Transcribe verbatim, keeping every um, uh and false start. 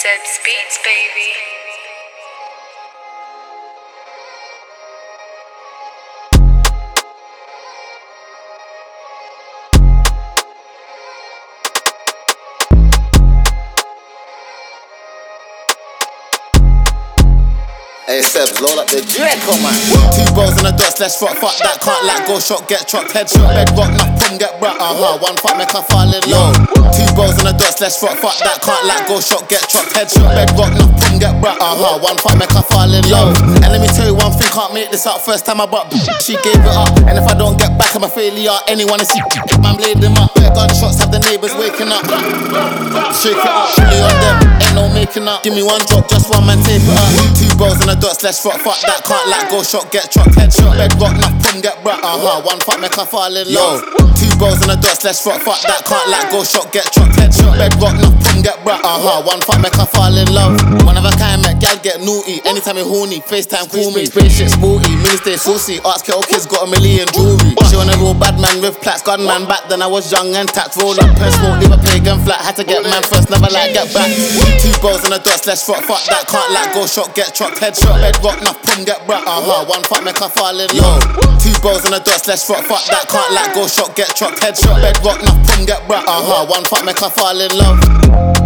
Seb's Beats, baby. Hey Sebs, load up the Draco, man. Two bros in a dot slash fuck, fuck that, can't let go, shot, get chopped, headshot, bedrock, knock, pum, get brat, uh-huh, one fuck, make her fall in love. Two bros in a dot slash fuck, fuck that, can't let go, shot, get chopped, headshot, bedrock, knock, pum, get brat, uh-huh, one fuck, make her fall in love. And let me tell you one thing, can't make this up, first time I brought she gave it up, and if I don't get back, I'm a failure. Anyone to see, man, blade them up, gunshots, have the neighbours waking up. Shake it up, really on them, ain't no making up. Give me one drop, just one man, tape it up. Two bros in a dot slash fuck, fuck that, can't let go, shot, get chopped, headshot, bedrock, knock, pum, get brat, uh-huh, one fuck, make her fall in love. Two bros in a dot slash fuck, fuck that, can't let go, shot, get chopped, headshot, bedrock, knock, pum, get brat, uh-huh, one fuck, make her fall in love. One of a kind, make gal get naughty, anytime you horny, FaceTime call me, spaceship sporty, mini stay saucy, arts kettle kids got a million jewelry. She wanna go bad man with plaques, gun man back then I was young and tax, roll up, pen smoke, leave a pagan flat, had to get man first, never like get back. Two bros in a dot slash fuck, fuck that, can't let go, shot, get chopped, headshot, bedrock, knock, pum, get brat, uh-huh, one fuck, make her fall in love. Two bros in a dot slash fuck, fuck that, can't let go, shot, get chopped, headshot, bedrock, knock, pum, get brat, uh-huh, one fuck, make her fall in love.